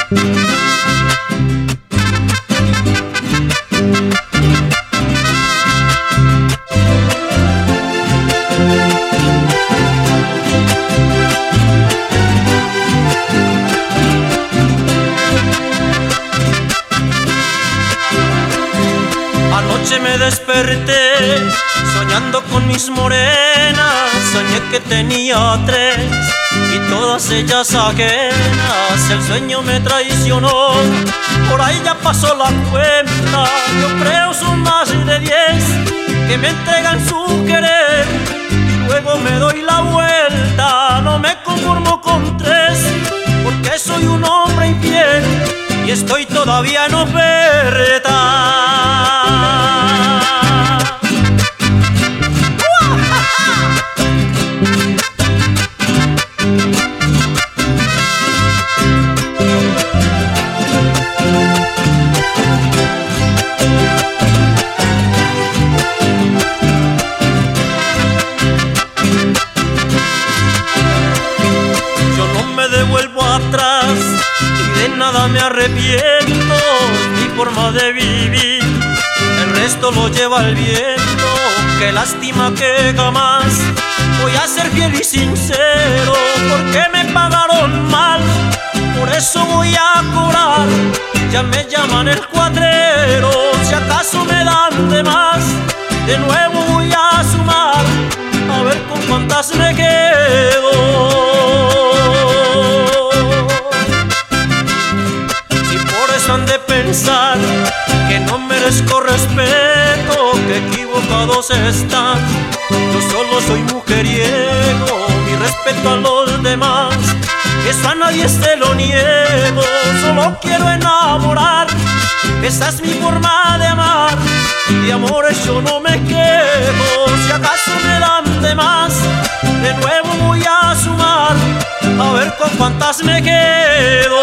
Anoche me desperté soñando con mis morenas. Soñé que tenía tres y todas ellas ajenas. El sueño me traicionó, por ahí ya pasó la cuenta. Yo creo son más de 10 que me entregan su querer y luego me doy la vuelta. No me conformo con 3 porque soy un hombre infiel y estoy todavía en oferta. Vuelvo atrás y de nada me arrepiento. Mi forma de vivir, el resto lo lleva el viento. Qué lástima que jamás voy a ser fiel y sincero, porque me pagaron mal, por eso voy a cobrar. Ya me llaman el cuadrero, si acaso me dan de más, de nuevo voy a sumar, a ver con cuántas me quedo. Han de pensar que no merezco respeto, que equivocados están. Yo solo soy mujeriego, mi respeto a los demás, eso a nadie se lo niego. Solo quiero enamorar, esa es mi forma de amar. De amores yo no me quejo, si acaso me dan de más, de nuevo voy a sumar, a ver con cuántas me quedo.